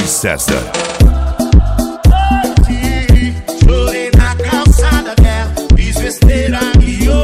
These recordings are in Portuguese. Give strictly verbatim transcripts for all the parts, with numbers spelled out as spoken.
César. Chorei na calçada dela, fiz besteira e eu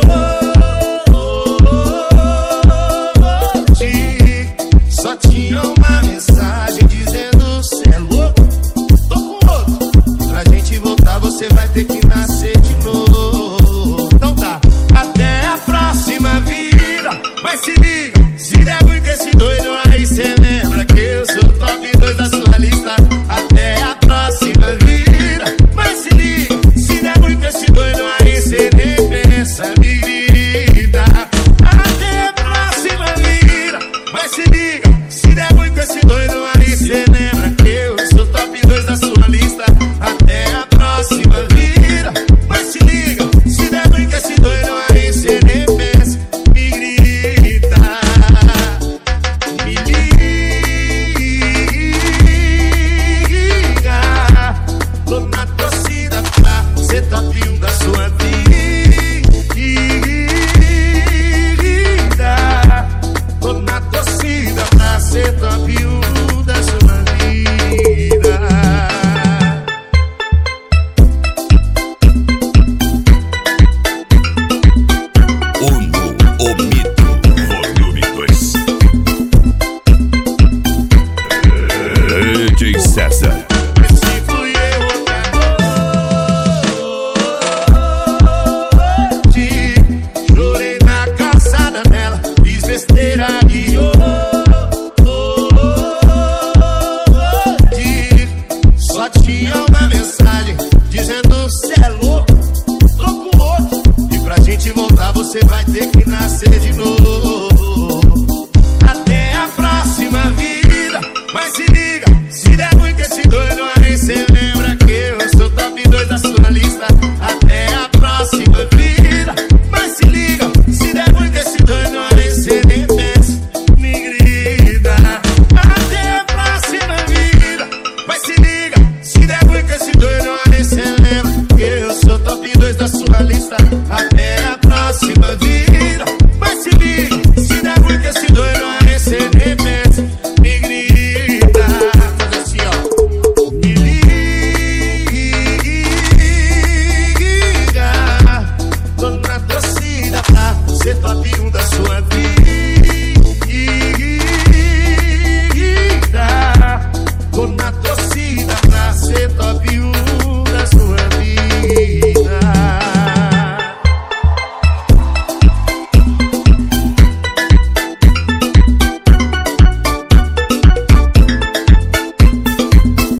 só tinha uma mensagem dizendo: cê é louco, tô com outro. Pra gente voltar você vai ter que nascer de novo. Então tá, até a próxima vida. Mas se liga, se der ruim com esse doido aí, cê lembra que eu sou top dois da sua lista. Até a próxima vida. Mas se liga, se der ruim com esse doido aí, cê nem pensa, me grita. Até a próxima vida. Mas se liga, se der ruim com esse doido aí, cê lembra que eu sou top dois da sua lista. Até a próxima vida. Mas se liga, se der ruim com esse doido aí, cê nem pensa, me grita. Me liga, tô na torcida pra ser top um da sua vida. Tô na torcida pra ser top um da sua vida. Uno, o mito, volume dois. D J César.